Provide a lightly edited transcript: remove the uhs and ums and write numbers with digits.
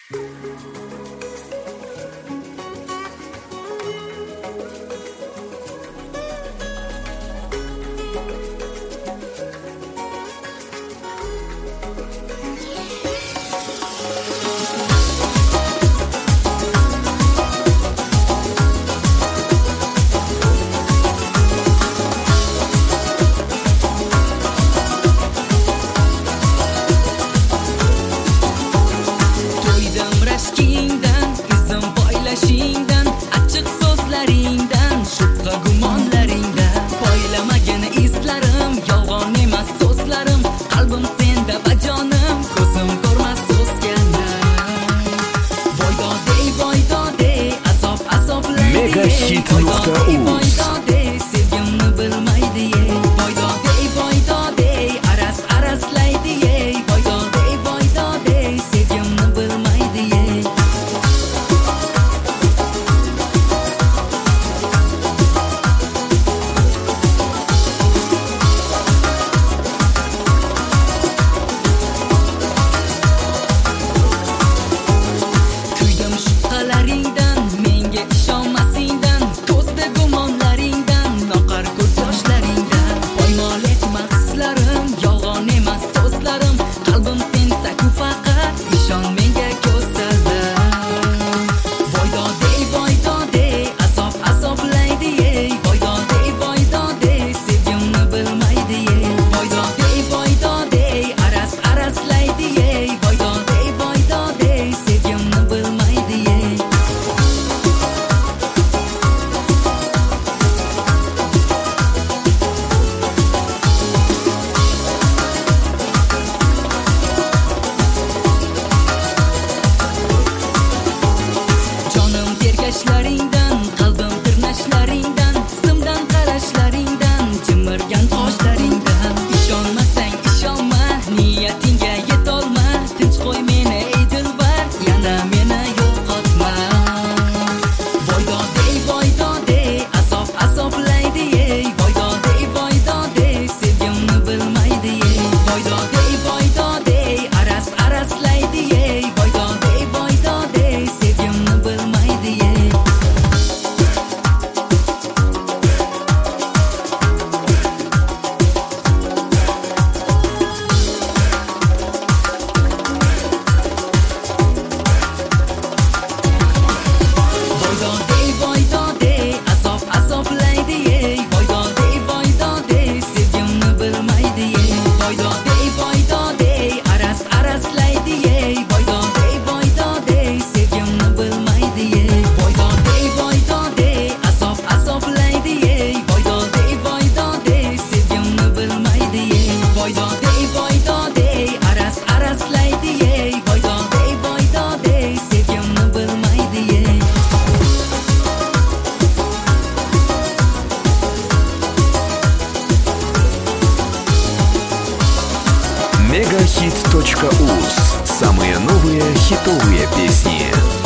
Achchiq so'zlaringdan, shubha gumonlaringdan poylamagan izlarim, yolg'on emas so'zlarim. Qalbim senda va jonim, ko'zim ko'rmas so'zgani. Voydodey, azoblaydi. Megahit.uz sevgimni bilmaydi. Voydodey, araslaydi. Voydodey, sevgimni bilmaydi. Menga ishonmasingdan, ko'zda gumonlaringdan, noqar ko'z yoshlaringdan poymol etma hislarim, yolg'on emas so'zlarim. Qalbim sensa-ku faqat, ishon menga ko'zlarim. Voydodey, azoblaydi. Voydodey, sevgimni bilmaydi. Voydodey, araslaydi. Voydodey, sevgimni bilmaydi. Jonim tergashlaringdan, qalbim tirnashlaringdan, simdan qarashlaringdan, jimirgan qoshlaringdan. Ishonmasang ishonma, niyatingga yetolma. Tinch qo'y meni ey dilbar, yana meni yo'qotma. Voydodey, azoblaydi. Voydodey, sevgimni bilmaydi. Voydodey, araslaydi. Voydodey, sevgimni bilmaydi. Voydodey, azoblaydi. Voydodey, sevgimni bilmaydi. Voydodey, araslaydi. Voydodey, sevgimni bilmaydi. Voydodey, azoblaydi. Voydodey, sevgimni bilmaydi. Voydodey, araslaydi. Voydodey, sevgimni bilmaydi. Megahit.uz. Самые новые хитовые песни.